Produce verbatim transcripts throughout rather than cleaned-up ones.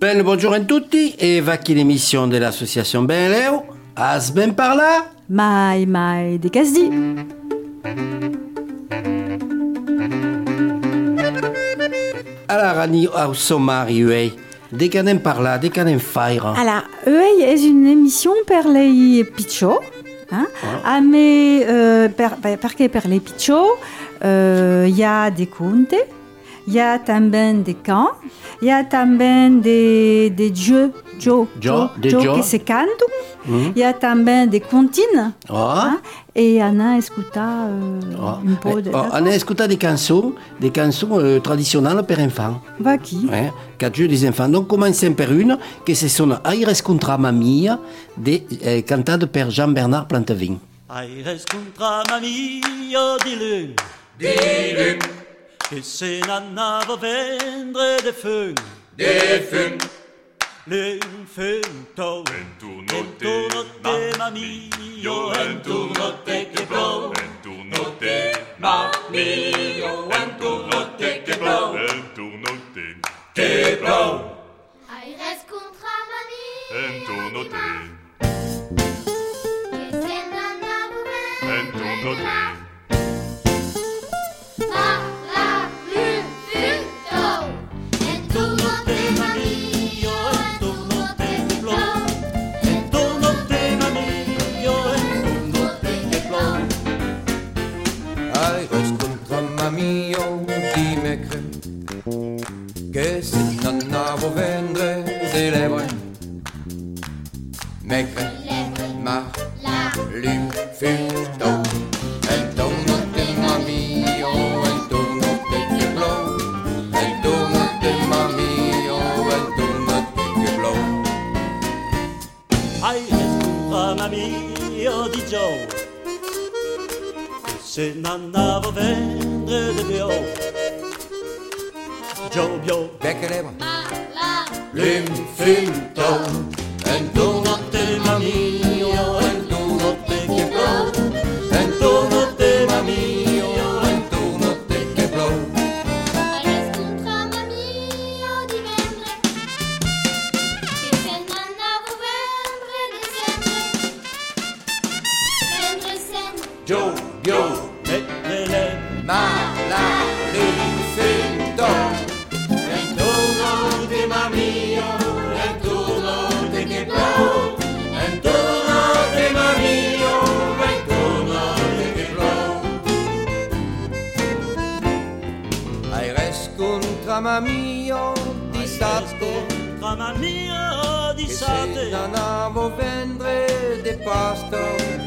Ben, buongiorno a tutti e va qui l'émission de l'association Ben Leo. As ben parla? Mai, mai, de casdi. Alors, Annie, au sommari, uei. De que anem parlar, de que anem faire. Alors, Eux est une émission per les picciò. Hein? Ah. Ah, mais euh, per, per, perché per les picciò, il euh, y a des contes, il y a tambien des cants, il y a tambien des, des jeux, jeux, Gio, des jeux gio. che si cantano, il Mm. y a tambien des comptines. Ah. Hein? Et Anna ascolta euh, Oh. un po' Eh, de... oh, on a écouté des chansons, des chansons euh, traditionnelles per enfants. Va qui? Hein, quatre jeux des enfants. Donc, commençons par une, que ce sont Aires contra mamia, de, eh, cantade per Jean-Bernard Plantevin. Aires contra mamia di lun, Di lun, che se n'andava a vendre de fun, de fun, lun funto, Enturnote, mamio, enturnote che plou, enturnote, mamio, enturnote che plou, enturnote, che plou, Aires contra mamie, enturnote, che se n'andava a enturnote, ma la lune funto, enturnote mamio, enturnote che plou, enturnote mamio, enturnote che plou. Aires contra mamio, dime che che se non andavo a vendere dei lèvres, mais que ma lune funto, entornote mamio, entornote che plou, entornote mamio, entornote che plou. Aires contra mamio di Joe, che se n'andava a vendre de bio. Joe bio, Becche lèvres, ma la lune funto, entornote mamio, entornote che plou, entornote mamio, entornote che plou. Aires contra mamie di vendre, che se n'andava a vendre de sempre, vendre sempre, Joe, Joe, e le lèvres. ma la lune funto, entornote mamio, entornote che plou, entornote mamio, entornote che plou. Aires contra mamio, di sate, Tra mamio di che se sate, non amo vendre de pasto.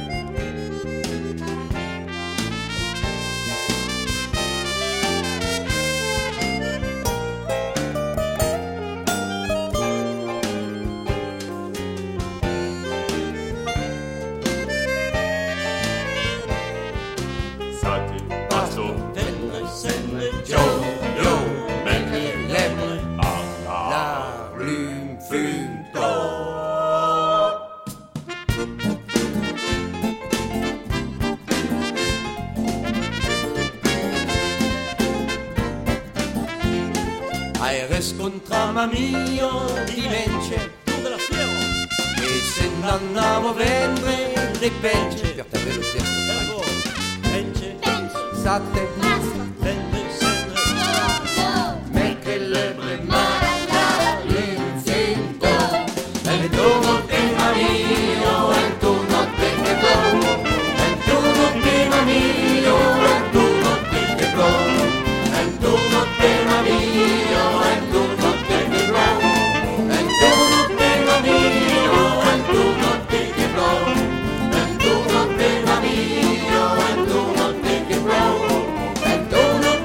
sate, pasto, vendre sempre Joe, Joe, becche lèvres, alla, la lune funto. Aires contra mamio di mence, della fiera, e se non amo vendere le pence per te lo stesso della fai. gola, vence, penci, Sate, basta, vende sempre, no, no, me che lebre ma la lune funto, e tu te mamio, e tu non te che plou, e tu non te mamio, e tu non te che plou, e tu non te mamio, e tu non te che plou, e tu non te mamio, e tu non te che plou, e tu non te mamio, e tu non te che plou, e tu non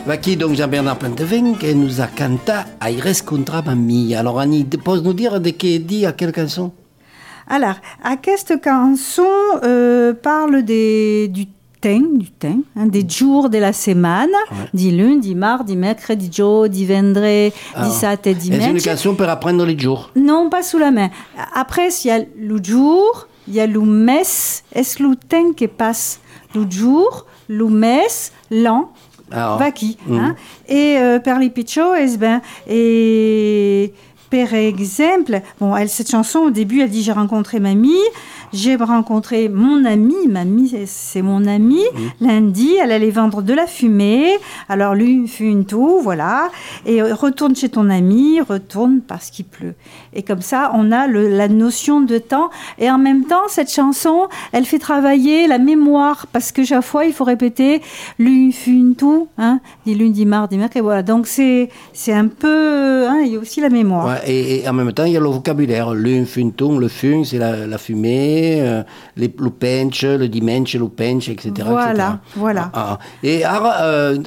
Voici donc Jean-Bernard Plantevin qui nous a canté Aires contra mamie. Alors Annie, peux nous dire de qui dit à quelle chanson? Alors, cette chanson euh, parle des, du temps, du temps hein, des jours de la semaine, ouais. Du lundi, mardi, mercredi, jeudi, vendredi, ah. dix-sept et dimanche. C'est une chanson pour apprendre les jours? Non, pas sous la main. Après, il y a le jour, il y a le mes, est-ce le temps qui passe? Le jour, le mes, l'an. Ah, Vaki, mmh. hein? Et euh, per les pichos, et ben, et par exemple, bon, elle, cette chanson au début, elle dit j'ai rencontré mamie, j'ai rencontré mon amie, mamie c'est, c'est mon amie. Mmh. Lundi, elle allait vendre de la fumée, alors lui fume tout, voilà, et retourne chez ton ami, retourne parce qu'il pleut. Et comme ça, on a le, la notion de temps. Et en même temps, cette chanson, elle fait travailler la mémoire parce que chaque fois, il faut répéter lui fume tout, hein, dit lundi, mardi, mercredi, voilà. Donc c'est c'est un peu, hein, il y a aussi la mémoire. Ouais, et, et en même temps, il y a le vocabulaire. Le fume tout, le fume, c'est la, la fumée, euh, les, le pench, le dimanche, le pench, et cetera. Voilà, et cetera. Voilà. Ah, ah. Et alors, euh,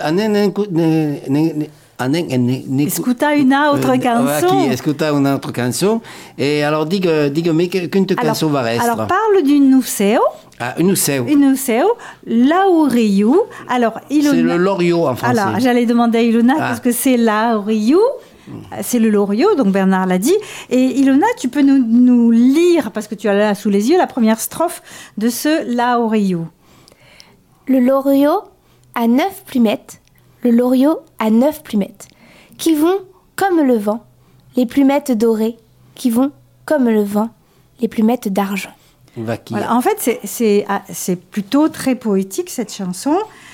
Escuta une autre canzone. Qui escuta une autre canzone. Et alors, digue, digue-moi qu'une canzone va rester. Alors, parle d'une Nuceo. Ah, une Nuceo. Une Nuceo, Lauriu. Alors, Ilona. C'est le Loriot en français. Alors, j'allais demander à Ilona ah. parce que c'est Lauriu. C'est le Loriot, donc Bernard l'a dit. Et Ilona, tu peux nous, nous lire, parce que tu as là sous les yeux, la première strophe de ce Lauriu. Le Loriot a neuf plumettes, le Loriot a neuf plumettes, qui vont comme le vent, les plumettes dorées, qui vont comme le vent, les plumettes d'argent. Voilà, en fait, c'est, c'est, c'est plutôt très poétique, cette chanson.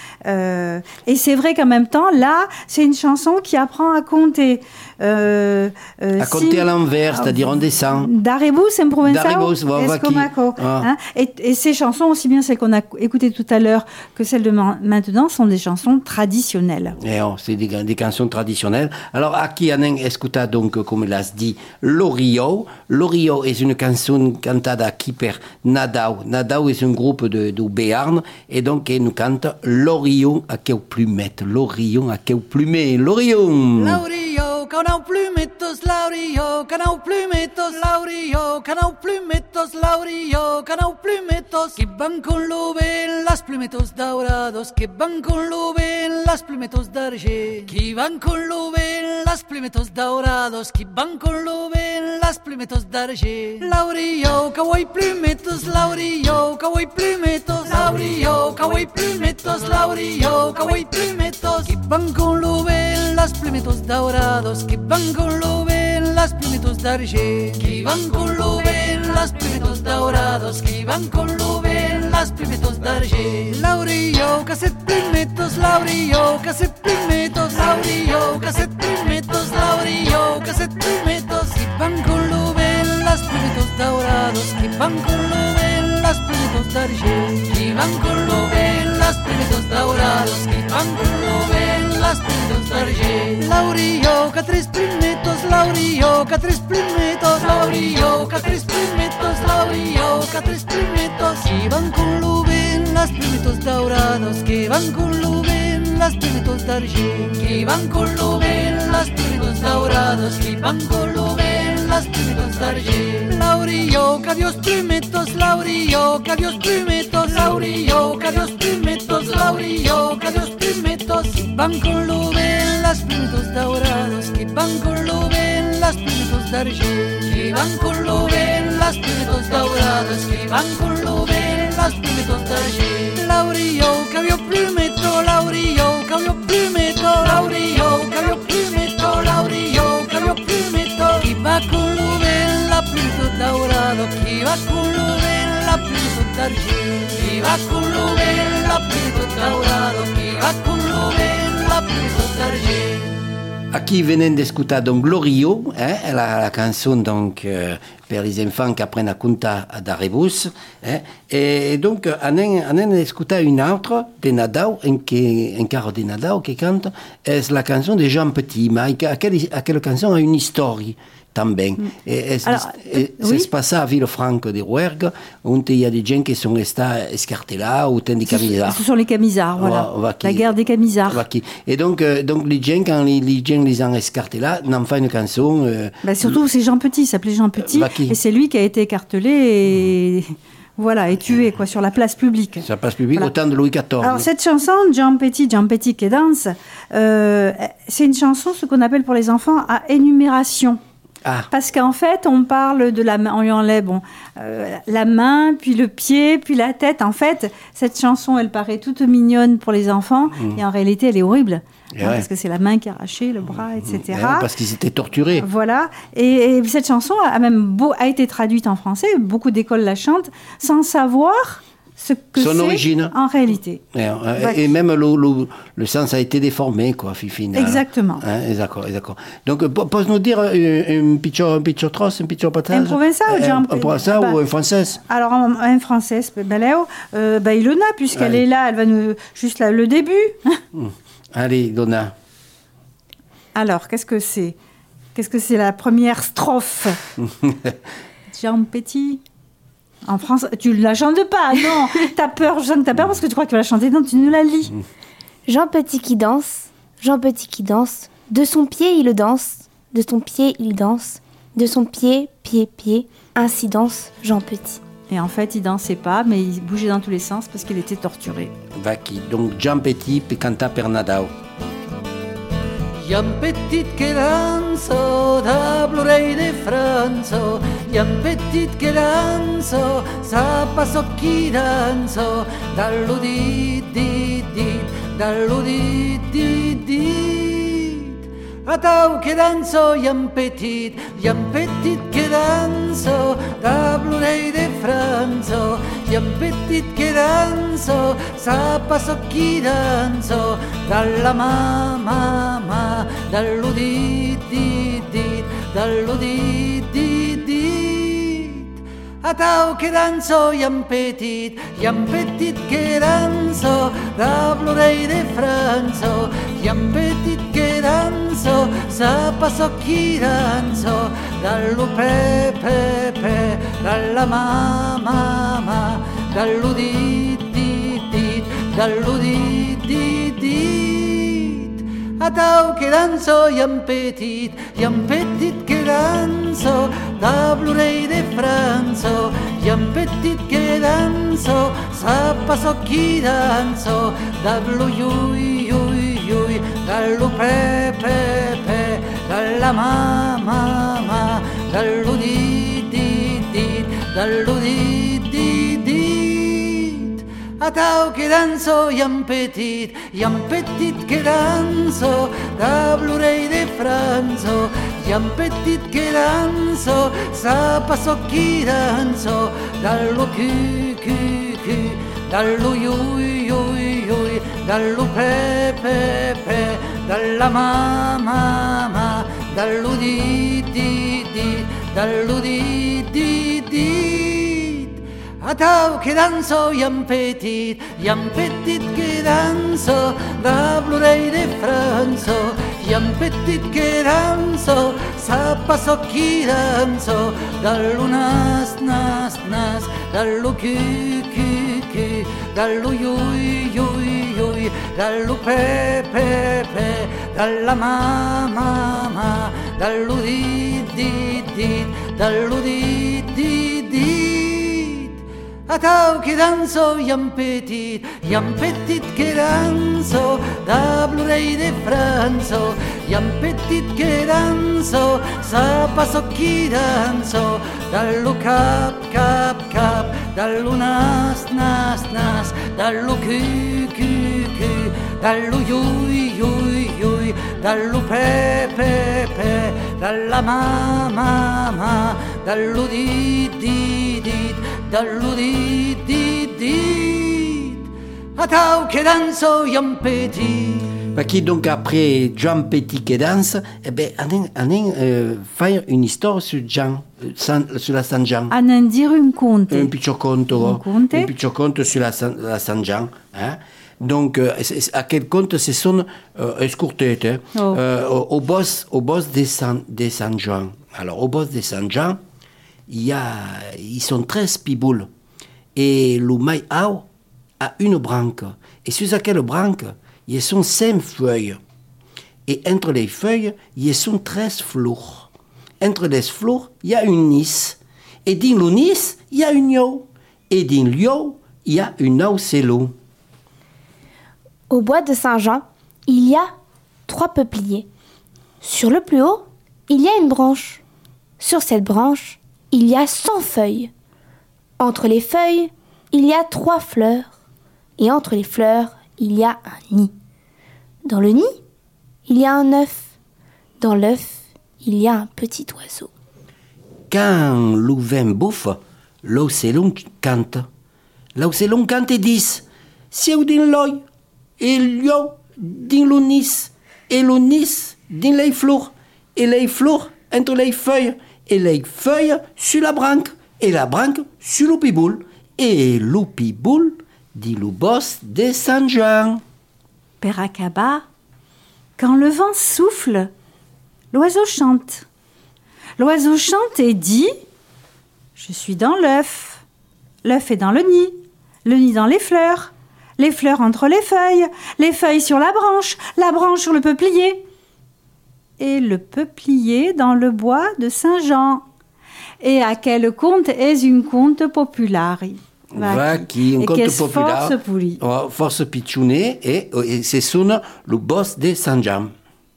Euh, et c'est vrai qu'en même temps, là, c'est une chanson qui apprend à compter. Euh, euh, à compter si, à l'envers, c'est-à-dire on descend. D'Arebus, en provençal, Escomaco. Ah. Hein, et, et ces chansons, aussi bien celles qu'on a écoutées tout à l'heure que celles de maintenant, sont des chansons traditionnelles. Et oh, c'est des, des chansons traditionnelles. Alors, aquí anen escuta donc, comme l'as dit, Loriot. Loriot est une chanson cantada qui per Nadao. Nadao est un groupe de, de Béarn, et donc elle nous cante Loriot. A queu plumet, l'Orion a queu plumet, l'Orion. Laurio, canau plumetos, Laurio, canau plumetos, Laurio, canau plumetos, Laurio, canau plumetos, que van con l'uve las plumetos daurados, que van con l'uve las plumetos d'argent, que van con l'uve las plumetos daurados, que van con l'uve las plumetos d'argent. Laurio, cauai plumetos, Laurio, cauai plumetos, Laurio, cauai plumetos, Laurio. Yo, cauai plumetos, que van con l'uve las plumetos daurados, que van con l'uve las plumetos d'argent, que van con l'uve las plumetos daurados, que van con l'uve las plumetos d'argent. Laurio, que set plumetos, Laurio, que set plumetos, Laurio, que set plumetos, Laurio, que set plumetos, que van con l'uve las plumetos daurados, que van con l'uve las plumetos d'argent, que van con l'uve las plumetos daurados, que van con l'uve las plumetos d'argent. Laurio, que tres plumetos, Laurio, que tres plumetos, Laurio, que tres plumetos, Laurio, que tres plumetos, que van con l'uve las plumetos daurados, que van con l'uve las plumetos d'argent, que van con l'uve las plumetos daurados, que van con l'uve las plumetos d'argent. Laurio, que Dios plumetos, Laurio, que Dios plumetos, Laurio, que Dios plumetos, Laurio, que Dios plumetos, que van con l'uve las plumetos daurados, que van con l'uve las plumetos d'argent, que van con l'uve las plumetos daurados, que van con l'uve las plumetos d'argent. Laurio, que Dios plumeto, Laurio, que Dios plumeto, Laurio, que Dios plumeto, Laurio, que Dios plumeto, que va con l'uve la plumetos daurados, que va con l'uve la plumetos d'argent, que va con l'uve la plumetos daurados, que va con l'uve la plumetos d'argent. Aquí venen d'escutar donc Loriot, eh, la, la chanson donc euh, per les enfants qui apprennent à compter d'Arebus, eh, et donc anem, anem d'escutar une autre de Nadao, encara de Nadao qui cante, est la chanson de Jean Petit, mais à quelle, à quelle chanson a une histoire também. E, es, Alors, e, oui. c'est pas ça à Villefranche de Rouergue, où il y a des gens qui sont restés escartés là, ou des camisards. Ce sont les camisards, voilà. On va- on va qui- La guerre des camisards. Voilà, qui- Et donc, euh, donc les gens, quand les, les gens les ont escartés là, n'en font une chanson. Euh, Bah, surtout, c'est Jean Petit, il s'appelait Jean Petit, Bah, qui- et c'est lui qui a été écartelé et, voilà, et tué quoi, sur la place publique. ça passe public Voilà. au temps de Louis quatorze. Alors cette chanson, Jean Petit, Jean Petit qui danse, euh, c'est une chanson, ce qu'on appelle pour les enfants, à énumération. Ah, Parce qu'en fait, on parle de la main, on lui enlève bon, euh, la main, puis le pied, puis la tête. En fait, cette chanson, elle paraît toute mignonne pour les enfants, et en réalité, elle est horrible. Et Hein, ouais. Parce que c'est la main qui est arrachée, le bras, et eh, cetera. parce qu'ils étaient torturés. Voilà. Et, et cette chanson a même beau, a été traduite en français. Beaucoup d'écoles la chantent sans savoir ce que Son c'est origine. en réalité. Et, euh, Ouais. et même le, le, le sens a été déformé, quoi, final. Exactement. Hein, d'accord, d'accord. Donc, euh, po- peux-nous dire un, un picture, un picture trosse, un picture patate? Un provençal, un, Jean- un provençal bah, ou un français? Alors, en, en français, ben, Léo, euh, ben, Ilona, puisqu'elle Allez. est là, elle va nous. Juste là, le début. Allez, Donna. Alors, qu'est-ce que c'est Qu'est-ce que c'est la première strophe Jean Petit. En France, tu ne la chantes pas, non. T'as peur, je sens que t'as peur parce que tu crois que tu vas la chanter, non, tu nous la lis. Jean Petit qui danse, Jean Petit qui danse, de son pied il danse, de son pied il danse, de son pied, pied, pied, ainsi danse Jean Petit. Et en fait, il dansait pas, mais il bougeait dans tous les sens parce qu'il était torturé. Vacchi. Donc, Jean Petit, pe canta per Nadal. Hi ha un petit que danso da plorei de Franzo, hi ha un petit que danso, sapa so chi danso, dallo dit, dit, dit, dallo dit, dit, dit. A tau que danso hi ha un petit, hi ha un petit que danso, da plorei de Franzo, hi ha un petit que danso, sapa so chi danso, dalla mamma, ma, dallo dit, dit, dit, dallo dit, dit, dit. A tau que danso hi ha un petit, hi ha un petit que danso, da plorei de Franzo, hi ha un petit que danso, sapa so chi danso, dallo pe, pe, pe, dalla mamma, ma, dallo dit, dit, dit, dallo dit, dit, dit. A tau que danso hi ha un petit, hi ha un petit que danso, da plorei de Franzo, hi ha un petit que danso, sapa so chi danso, dallo iui, iui, iui, dallo pe, pe, pe, dalla mamma, ma, dallo dit, dit, dit, dallo dit, dit, dit. A tau que danso hi ha un petit, hi ha un petit que danso, da plorei de Franzo, hi ha un petit que danso, sapa so chi danso, dallo cu, cu, cu, dallo iui, iui, iui, dallo pe, pe, pe, dalla mamma, ma, dallo di, di, di, dallo di, di, di. A tau que danso hi ha un petit, hi ha un petit que danso, da plorei de Franzo, hi ha un petit que danso, sapa so chi danso, dallo nas, nas, nas, dallo cu, cu, cu, dallo iui, iui, iui, dallo pe, pe, pe, dalla mamma, ma, dallo di, di, di, dallo di, di, di. A tau que danso hi ha un petit, hi ha un petit que danso, da plorei de Franzo, hi ha un petit que danso, sapa so chi danso, dallo cap, cap, cap, dallo nas, nas, nas, dallo cu, cu, cu, dallo iui, iui, iui, dallo pe, pe, pe, dalla mamma, ma, dallo di, di, di, dallo di, di, di. A tau que danso hi ha un petit. Vacchi, donc après Jean Petit qui danse, eh ben, on allons euh, faire une histoire sur Jean, euh, San, sur la San Jean. A n'en dire un conte. Un piccolo conto, Un conte. un piccolo conto sur la San, la San Jean. Hein? Donc, euh, c'est- à quel compte ce sont euh, escourtettes hein, Oh. euh, au, au boss, au boss des San, des San Jean. Alors, au boss des San Jean, il y a, ils sont treize piboules. Et le maïao a une branque. Et sur laquelle branque, il y a son cinq feuilles. Et entre les feuilles, il y a son treize fleurs. Entre les fleurs, il y a une nice. Et dans le nice, il y a une yo. Et dans le yo, il y a une aucello. Au bois de Saint-Jean, il y a trois peupliers. Sur le plus haut, il y a une branche. Sur cette branche, il y a cent feuilles. Entre les feuilles, il y a trois fleurs. Et entre les fleurs, il y a un nid. Dans le nid, il y a un œuf. Dans l'œuf, il y a un petit oiseau. Quand le vin bouffe, l'aucello cante. L'aucello cante et dit « C'est où dans l'œil, et l'yo dans le nice, et le nice dans les fleurs, et les fleurs entre les feuilles, et les feuilles sur la branque, et la branque sur le piboule, et le piboule dit le boss des Saint-Jean. » Père Acaba, quand le vent souffle, l'oiseau chante. L'oiseau chante et dit « Je suis dans l'œuf. L'œuf est dans le nid. Le nid dans les fleurs. Les fleurs entre les feuilles. Les feuilles sur la branche. La branche sur le peuplier. Et le peuplier dans le bois de Saint-Jean. Et à quel conte est une conte populaire ?» Va qui un Et conte qu'est-ce populaire, force puli. oh, force pitchounet, et, et c'est son le boss des Saint-Jean.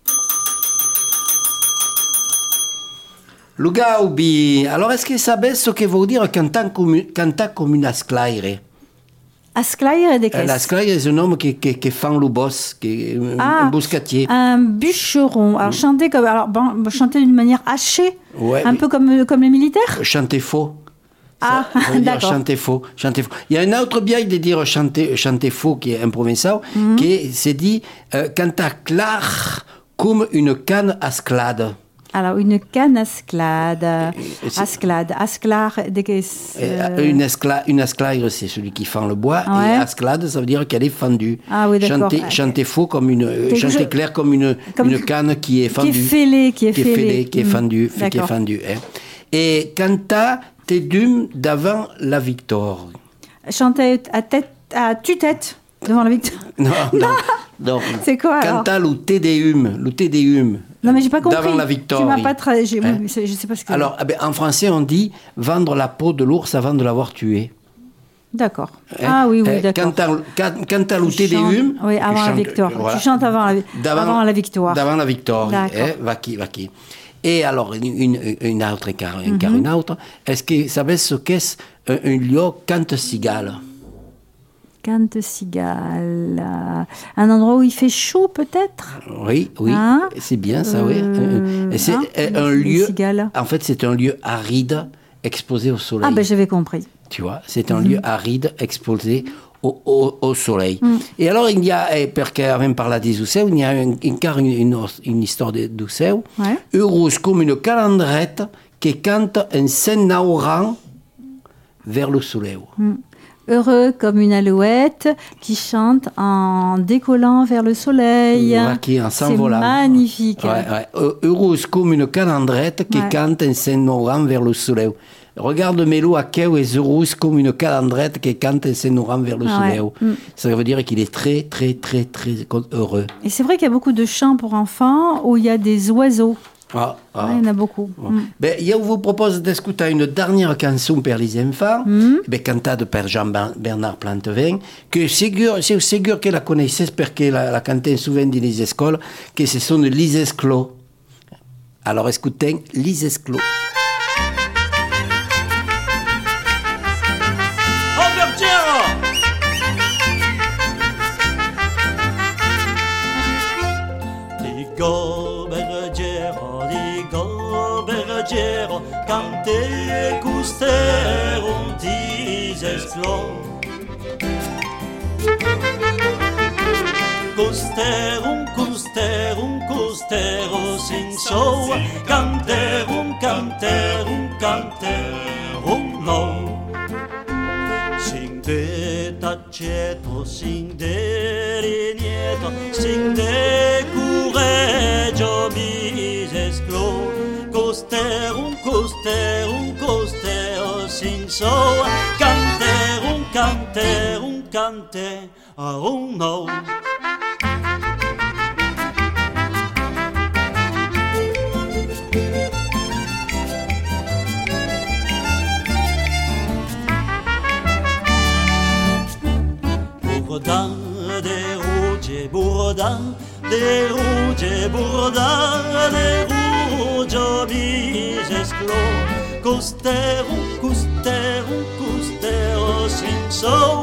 Le gaubi, alors est-ce que savez ce que veut dire cantar comme, cantar comme une asclaire? Asclaire et des Euh, caisses. L'asclaire, c'est un homme qui, qui, qui fait le boss, qui est un, Ah, un bouscatier. Un bûcheron. Alors, chanter comme, alors, bon, chanter d'une manière hachée, Ouais, un mais- peu comme, comme les militaires. Chanter faux. Ah, Ça veut dire d'accord. chanter faux, chanter faux. Il y a un autre biais de dire chanter, chanter faux qui est un provençal, Mhm. qui est- c'est dit euh, cantar clair comme une canne à sclade. Alors, une canne asclade. c'est- Asclade. Asclar des caisses. Et, euh, Une, escla, une asclaire, c'est celui qui fend le bois, Ouais. et asclade, ça veut dire qu'elle est fendue. Ah oui, d'accord. Chanter, chanter faux comme une, euh, Quelque chanter chose- clair comme une, comme- une canne qui est qui fendue. est fêlée, qui est qui est fêlée. fêlée, qui est Mm. fendue, qui est D'accord. fendue. Hein. Et canta te dum d'avant la victoire. Chanter à tête, à tue-tête devant la victoire. Non, non, non. C'est quoi, alors Canta le te deum, le te deum. Non, mais j'ai pas compris. D'avant la victoire. Tu m'as pas traduit. Hein? Je sais pas ce que Alors, eh ben, en français, on dit vendre la peau de l'ours avant de l'avoir tué. D'accord. Hein? Ah oui, oui, Eh, d'accord. Canta, can- canta le te Tu chantes- deum. Oui, tu avant la chantes, victoire. voilà. Tu chantes avant la, D'avant- avant la victoire. D'avant la victoire. D'accord. Eh, va qui, va qui. Et alors, une, une, une autre, car, Mhm. car une autre. Est-ce que vous savez ce qu'est un, un lion cante-cigale? Cante cigale. euh, Un endroit où il fait chaud, peut-être. Oui, oui, Hein c'est bien ça, oui. Euh, Et c'est hein, un les lieu. cigales. En fait, c'est un lieu aride exposé au soleil. Ah, ben j'avais compris. Tu vois, c'est un lieu aride exposé au, au, au soleil. Et alors, il y a, eh, perché avem parlat di Zuceu, il y a un, encore une, une, une histoire de Zuceu. Ouais. Heureuse comme une calandrette qui cante en s'enaurant vers le soleil. Heureux comme une alouette qui chante en décollant vers le soleil. Voilà, qui en C'est s'envolant. magnifique. Ouais, ouais. Euh, Heureuse comme une calandrette qui Ouais. cante en s'enaurant vers le soleil. Regarde Mélo à queue est heureuse comme une calandrette qui cante en s'enaurant vers le Ah ouais. soleil. Mm. Ça veut dire qu'il est très, très, très, très heureux. Et c'est vrai qu'il y a beaucoup de chants pour enfants où il y a des oiseaux. Ah, ah. Ouais, il y en a beaucoup. Mm. Ben, je vous propose d'écouter une dernière chanson pour les enfants, Mm. ben, cantée par Jean-Bernard Plantevin, que c'est sûr, c'est sûr que la connaissez parce qu'elle la, la cantait souvent dans les écoles, que ce sont les esclos. Alors écoutez, les esclos. Albertiero! Dico bergero, dico bergero, cante custerum disesclo. Custerum, custerum, custero, sing so, canterum, canterum, canterum, no. Sing de aceto, sin de nieto, sin de cureggio bisesclo, costerum, costerum, costeo, sin so, canterum, canterum, cante, oh no. Bourdin, des rouges, bourdin, des rouges, bourdin, des rouges bisesclo, costerum, costerum, costeo, sin so.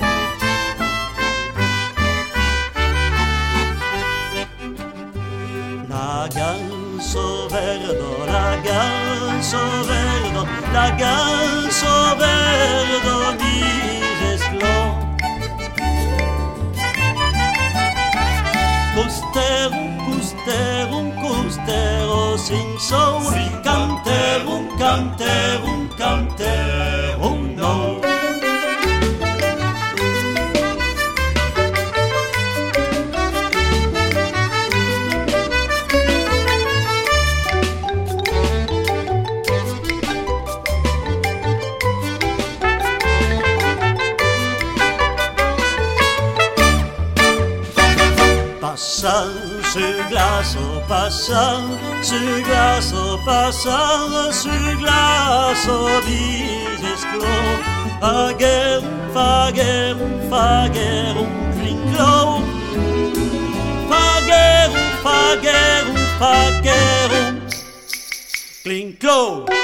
La ganso verdo, la ganso verdo, la ganso verdo bisesclo. Costerum, costerum, costero, sin so, canterum, canterum, canterum, no. Passant sur glace, passant sur glace, passant sur glace, bisesclo, fagerum, fagerum, fagerum, clinclo, fagerum, fagerum, fagerum, clinclo.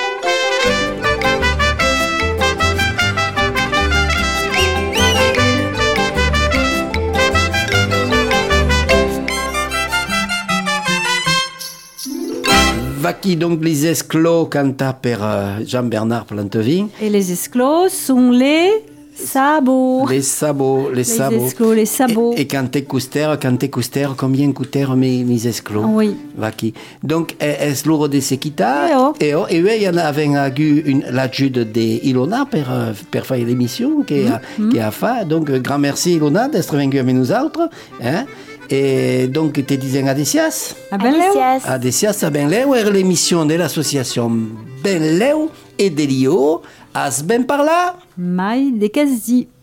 Vaki, donc les esclos canta per euh, Jean-Bernard Plantevin. Et les esclos sont les sabots. Les sabots, les, Les sabots. esclos, les sabots. Et, et cante couster, cante couster, combien coûtèrent mes, mes esclos? Oui. Vaki. Donc, es lourd de sequita. Eh oh. Et oh, et oui, il y en avait une l'ajude de Ilona per, euh, per faire l'émission qui a, Mm. qui a fait. Donc, euh, grand merci Ilona d'être venue avec nous autres. Hein? Et donc, te disais adesias. Ah ben Léo. Adesias. Adesias a Ben Leu era l'émission de l'association Ben Leu et de Lio. As ben par là. Mai de Casi.